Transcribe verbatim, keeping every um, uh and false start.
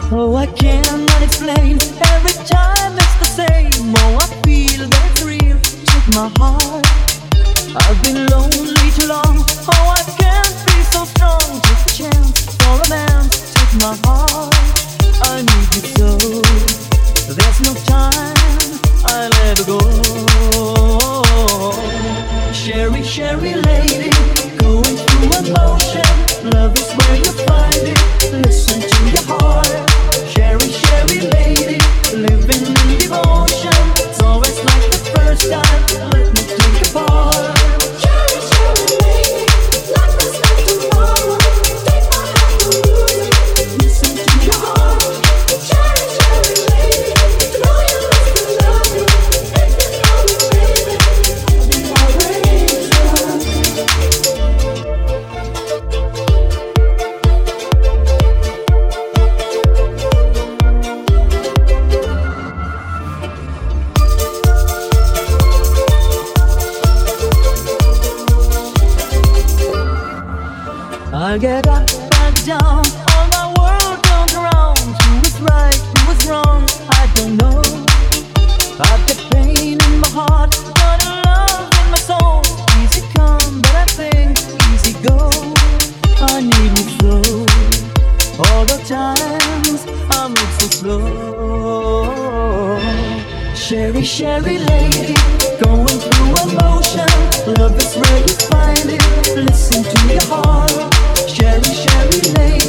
Oh, I cannot explain. Every time it's the same. Oh, I feel that it's real. Take my heart. I've been lonely too long. Oh, I can't be so strong. Just a chance for a man. Take my heart. I need you so. There's no time. I'll ever go. Sherry, Sherry lady, going through emotion. Love is where you find it. Listen to your heart. Sherry, Sherry lady, living in devotion. It's always like the first time. Let me take your part. Sherry, Sherry lady, like there's no tomorrow. Take my hand to lose it. Listen to your heart. Sherry, Sherry lady, know you must be loving. If you know me, baby, I'll be already done. I get up and down, all my world turns around. Who is right, who is wrong, I don't know. I've got pain in my heart, got a love in my soul. Easy come, but I think easy go. I need you slow. All the times I move so slow. Sherry, Sherry lady, going through emotion. Love is where you find it. Listen to your heart. Sherry, Sherry lady.